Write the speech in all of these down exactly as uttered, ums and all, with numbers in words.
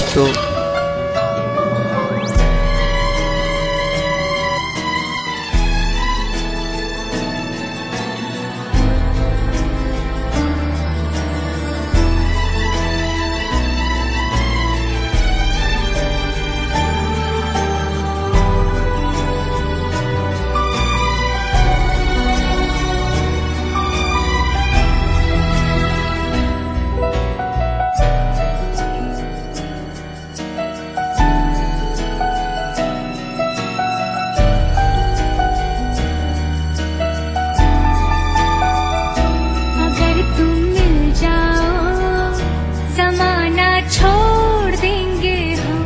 तो छोड़ देंगे हम।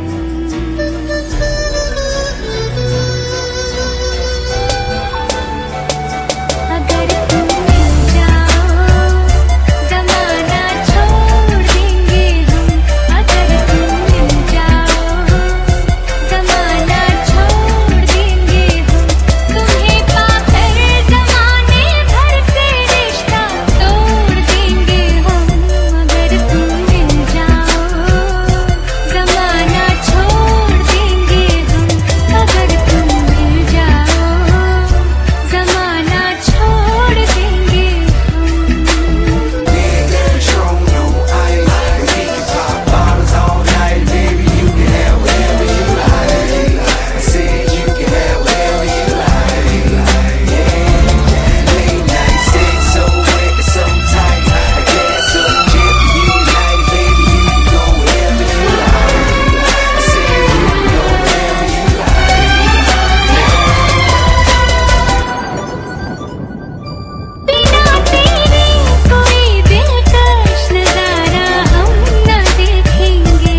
अगर तुम मिल जाओ ज़माना छोड़ देंगे हम। अगर तुम मिल जाओ ज़माना छोड़ देंगे हम। तुम्हें पाकर ज़माने भर से रिश्ता तोड़ देंगे हम। अगर तुम मिल जाओ ज़माना छोड़ देंगे हम। अगर तुम मिल जाओ ज़माना छोड़ देंगे हम। Control, no ice. We can pop bottles all night, baby. You can have whatever you like. I said you can have whatever you like. Yeah, late night sex, so wet, so tight. I gas up jet for you tonight, baby. You can go wherever you like. I said you can go wherever you बिना तेरे कोई दिलकश नज़ारा हम न देखेंगे।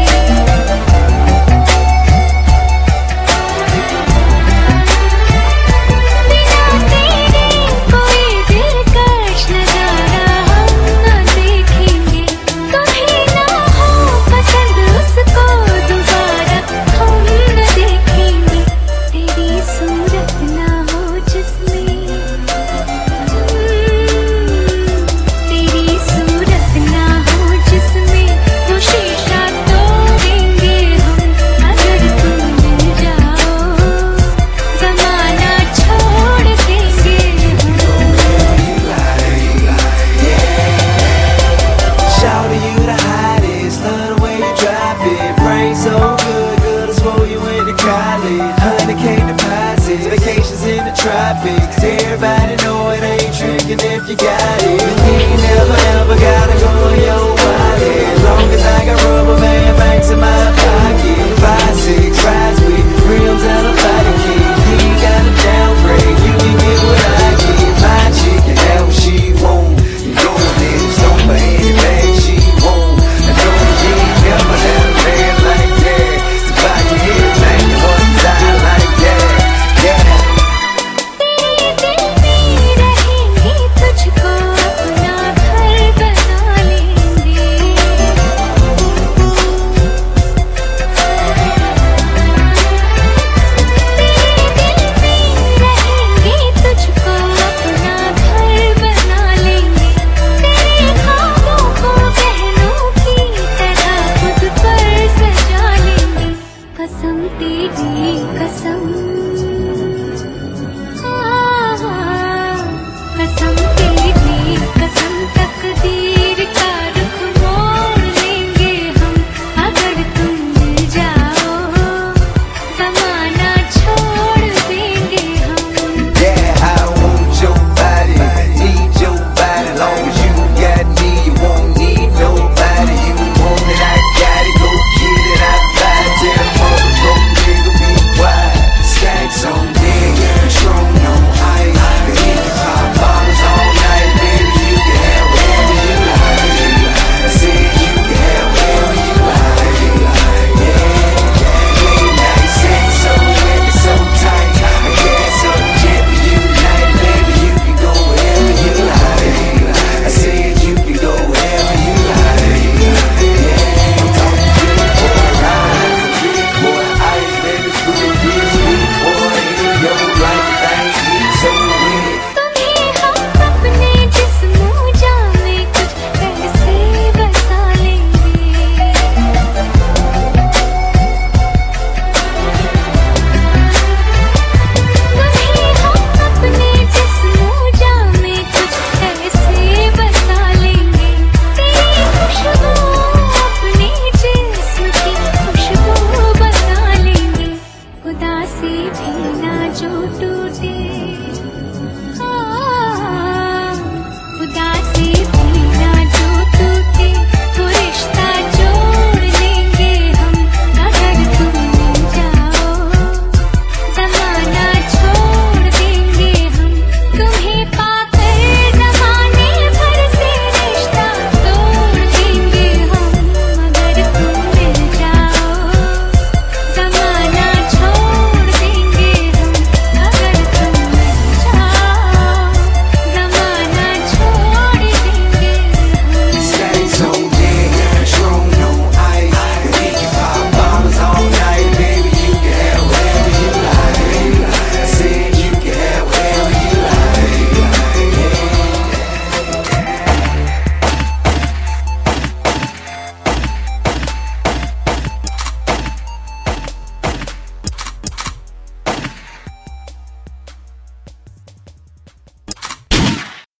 बिना तेरे कोई दिलकश नज़ारा हम न देखेंगे। कभी ना हो पसंद उसको दोबारा हम न देखेंगे। तेरी सूरत ना हो जिसमें तेरी सूरत ना हो जिसमें तो शीशा तोड़ेंगे हम। अगर तुम मिल जाओ ज़माना छोड़ देंगे हम। Shawty, you the hottest, love the way you drop it. Brain so good, good I swore you went to college. Hundred K deposits, vacations in the tropics. Everybody know it ain't tricking if you got it. You ain't never ever gotta